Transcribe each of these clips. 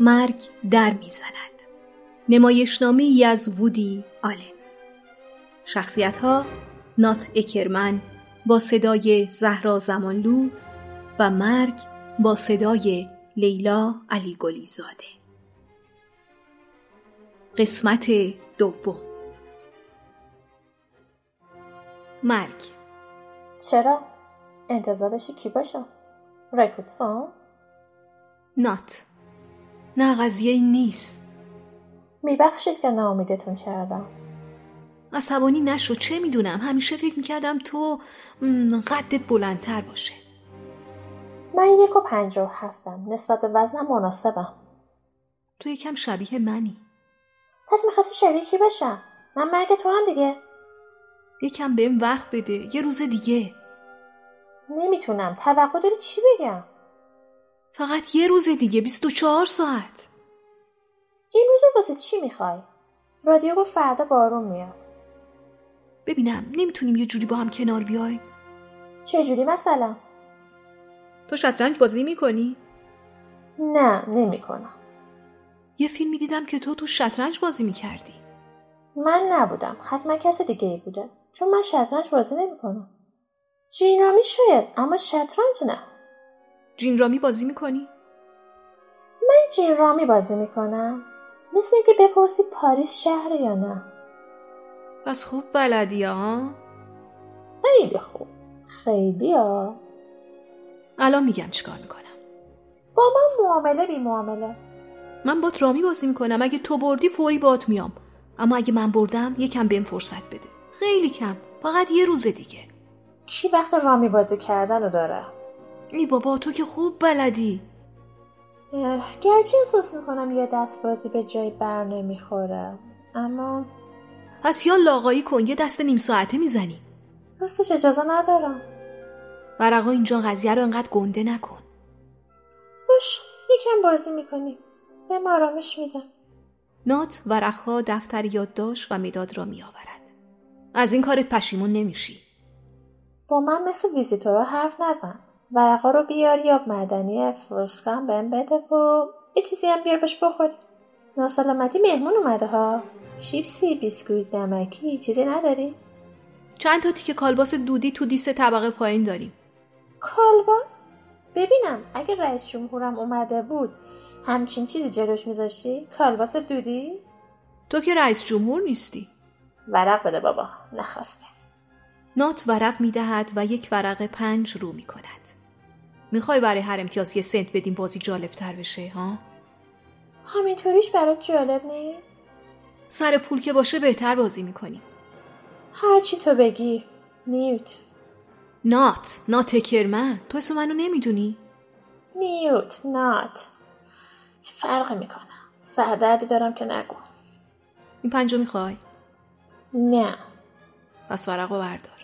مرگ در میزند. نمایشنامه‌ای از وودی آلن. شخصیت‌ها: نات اکرمن با صدای زهرا زمانلو و مرگ با صدای لیلا علی گلی زاده. قسمت دوم. مرگ. چرا؟ انتظار داشتی کی باشم؟ رکوتسان؟ نات: نه، قضیه این نیست. میبخشید که ناامیدتون کردم. عصبانی نشو، چه میدونم، همیشه فکر میکردم تو قدت بلندتر باشه. من 1.57 نسبت به وزنم مناسبم. تو یکم شبیه منی. پس میخواستی شبیه کی باشم؟ من مرگ تو هم دیگه. یکم بهم وقت بده، یه روز دیگه. نمیتونم، توقع داری چی بگم؟ فقط یه روز دیگه، 24 ساعت. این روزو واسه چی میخوای؟ رادیو گفت فردا بارون میاد. ببینم نمیتونیم یه جوری با هم کنار بیایم؟ چه جوری مثلا؟ تو شطرنج بازی میکنی؟ نه، نمیکنم. یه فیلمی دیدم که تو شطرنج بازی میکردی. من نبودم، حتما کس دیگه ای بوده، چون من شطرنج بازی نمیکنم. جینرامی شاید، اما شطرنج نه. جینرامی بازی میکنی؟ من جینرامی بازی میکنم؟ مثل اینکه بپرسی پاریس شهر یا نه. پس خوب بلدی ها؟ خیلی خوب، خیلی ها. الان میگم چیکار میکنم. با من معامله بی معامله. من بات رامی بازی میکنم، اگه تو بردی فوری بات میام، اما اگه من بردم یکم بهم فرصت بده، خیلی کم، فقط یه روز دیگه. کی وقت رامی بازی کردن رو داره؟ ای بابا، تو که خوب بلدی. گرچه احساس میکنم یه دست بازی به جای بر نمیخوره، اما پس یا لاغایی کن، یه دست نیم ساعته میزنی. راستش اجازه ندارم. ورقا اینجا، قضیه رو انقدر گنده نکن. باش، یکم بازی میکنیم، به ما آرامش میدم. نات ورقها، دفتر یادداشت و مداد را میآورد. از این کارت پشیمون نمیشی. با من مثل ویزیتورها حرف نزن. ورقا رو بیار یا معدنی فرسکان بهم بده و یه چیزی هم بیار باش بخوری. ناسلامتی مهمون اومده ها. شیپسی، بیسکویت، نمکی، چیزی نداری؟ چند تا تیکه کالباس دودی تو دیس طبقه پایین داریم. کالباس؟ ببینم اگه رئیس جمهورم اومده بود همچین چیزی جلوش میذاشتی؟ کالباس دودی؟ تو که رئیس جمهور نیستی. ورق بده بابا، نخواسته. نات ورق میدهد و یک ورق 5 رو میکند. میخوای برای هر امتیاز یه سنت بدیم بازی جالب تر بشه ها؟ همینطوریش برات جالب نیست؟ سر پول که باشه بهتر بازی میکنیم. هرچی تو بگی. نیوت. نات اکرمن، تو اسم منو نمیدونی؟ نیوت، نات. چه فرقی میکنه؟ سردردی دارم که نگو. این 5 میخوای؟ نه. پس ورقو بردار.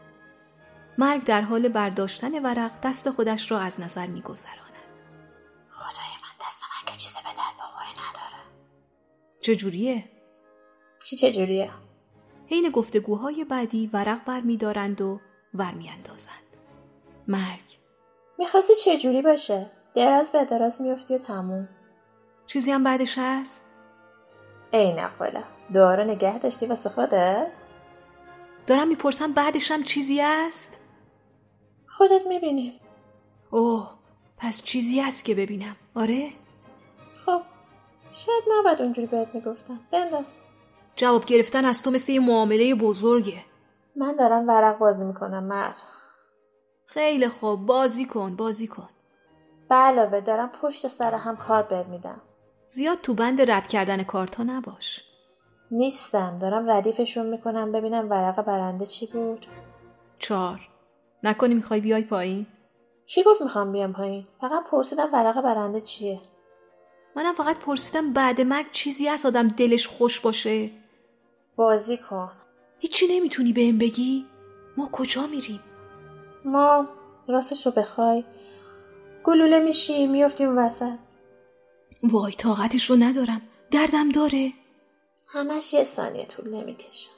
مرگ در حال برداشتن ورق دست خودش را از نظر میگذراند. خدای من، دست من که چیزی به درد بخوری نداره. چجوریه؟ چه جوریه؟ حین گفتگوهای بعدی ورق بر می‌دارند و ور می‌اندازند. مرگ. میخواستی چه جوری باشه؟ دراز به دراز میافتی و تموم. چیزی هم بعدش هست؟ ای نقبله، دوباره نگه داشتی واسه خودت؟ دارم میپرسم بعدش هم چیزی هست؟ خودت میبینی. اوه، پس چیزی هست که ببینم، آره؟ خب، شاید نباید اونجوری بهت میگفتم. بنداز. جواب گرفتن از تو مثل یه معامله بزرگه. من دارم ورق بازی میکنم مرد. خیلی خوب، بازی کن. به علاوه دارم پشت سر هم کار بهت میدم. زیاد تو بند رد کردن کارتا نباش. نیستم، دارم ردیفشون میکنم ببینم ورق برنده چی بود. 4. نکنی میخوای بیای پایین؟ کی گفت میخوام بیام پایین؟ فقط پرسیدم ورق برنده چیه. منم فقط پرسیدم بعد مرگ چیزی هست آدم دلش خوش باشه. بازی کن. هیچی نمیتونی بهم بگی؟ ما کجا میریم؟ ما راستش رو بخوای گلوله میشی میافتیم وسط. وای، طاقتش رو ندارم، دردم داره. همش 1 ثانیه طول نمیکشه.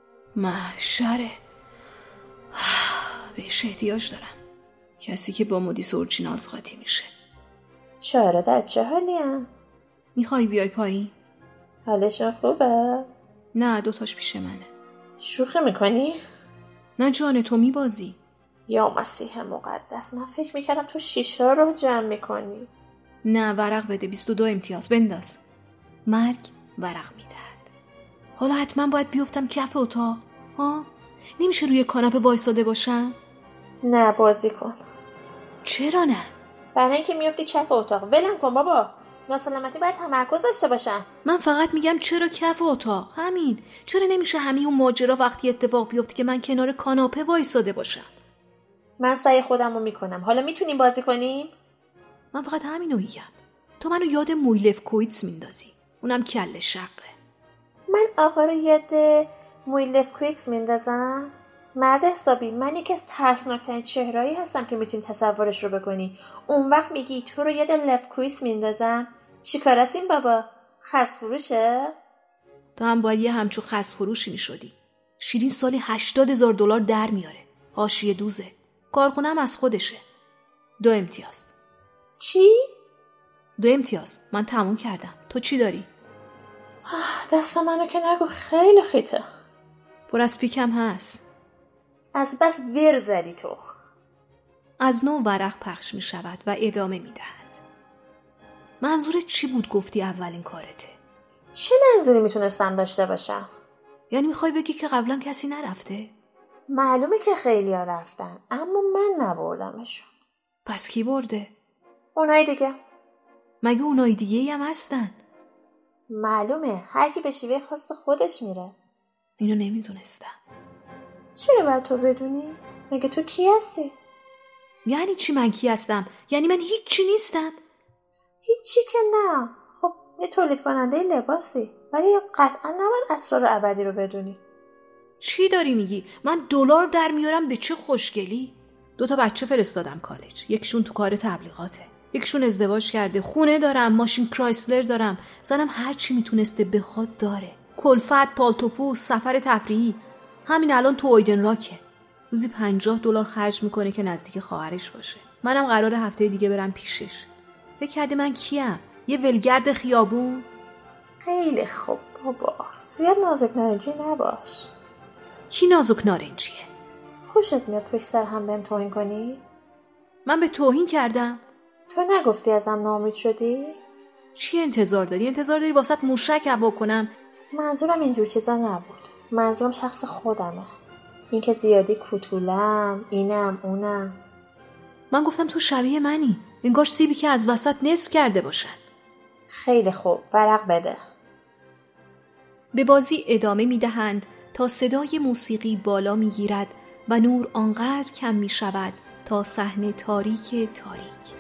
محشره. بهش احتیاج دارم. کسی که با مودی سورچیناز قاطی میشه. چاره در چه حالی هم؟ میخوای بیای پایین؟ حالشون خوبه؟ نه، 2 تاش پیش منه. شوخی میکنی؟ نه جان، تو میبازی. یا مسیح مقدس، من فکر میکردم تو 6 رو جمع میکنی. نه، ورق بده. 22 امتیاز بنداز. مرگ ورق میدهد. حالا حتما باید بیفتم کف اتاق. ها؟ نمیشه روی کاناپه وایساده باشم؟ نه بازی کن. چرا نه؟ برای اینکه میفتی کف اتاق. ولم کن بابا، ناسلامتی باید تمرکز داشته باشم. من فقط میگم چرا کف اتاق؟ همین. چرا نمیشه همین اون ماجرا وقتی اتفاق بیفته که من کنار کاناپه وایساده باشم؟ من سعی خودم رو میکنم. حالا میتونیم بازی کنیم؟ من فقط همینو میگم. تو منو یاد مویلفکویتس میندازی. اونم کله شقه. من آقا رو یاد مویلفکویتس میندازم؟ مرد حسابی، من یکی از ترسناکترین چهرهایی هستم که میتونی تصورش رو بکنی. اون وقت میگی تو رو یاد لفکویتس میندازم؟ چی کار است این بابا؟ خس فروشه؟ تو هم باید یه همچو خس فروشی میشدی. شیرین سالی $80,000 در میاره. حاشیه دوزه. کارخونه‌ام از خودشه. 2 امتیاز. چی؟ 2 امتیاز. من تموم کردم. تو چی داری؟ دست منو که نگو، خیلی خیته. پر از پیکم هست. از بس ور زدی تو. از نوع ورق پخش می شود و ادامه می دهد. منظورت چی بود گفتی اولین کارته؟ چه منظوری میتونستم داشته باشم؟ یعنی میخوای بگی که قبلا کسی نرفته؟ معلومه که خیلی ها رفتن، اما من نبردمشون. پس کی برده؟ اونای دیگه. مگه اونای دیگه هم هستن؟ معلومه، هر کی به شیوه خاص خودش میره. اینو نمیدونستم. چرا باید تو بدونی؟ مگه تو کی هستی؟ یعنی چی من کی هستم؟ یعنی من هیچی نیستم؟ هیچی که نه. خب یه تولید کننده لباسی، ولی قطعا نباید اسرار ابدی رو بدونی. چی داری میگی؟ من دلار در میارم به چه خوشگلی؟ 2 تا بچه فرستادم کالج. یکشون تو کار تبلیغاته، یکشون ازدواج کرده، خونه دارم، ماشین کرایسلر دارم، زنم هر چی میتونسته بخواد داره، کلفت، پالتوپو، سفر تفریحی. همین الان تو اویدن راکه، روزی $50 خرج میکنه که نزدیک خواهرش باشه. منم قراره هفته دیگه برم پیشش. فکر کردی من کیم؟ یه ولگرد خیابون؟ خیلی خوب بابا، زیاد نازک نارنجی نباش. کی نازک نارنجیه؟ خوشت میاد پشت سر هم بهم توهین کنی؟ من به توهین کردم؟ تو نگفتی ازم ناامید شدی؟ چی انتظار داری؟ انتظار داری واسط موشک هوا کنم؟ منظورم اینجور چیزا نبود. منظورم شخص خودمه. این که زیادی کوتولم، اینم اونم. من گفتم تو شبیه منی. انگار سیبی که از وسط نصف کرده باشن. خیلی خوب، ورق بده. به بازی ادامه میدهند تا صدای موسیقی بالا میگیرد و نور آنقدر کم می شود تا صحنه تاریک تاریک.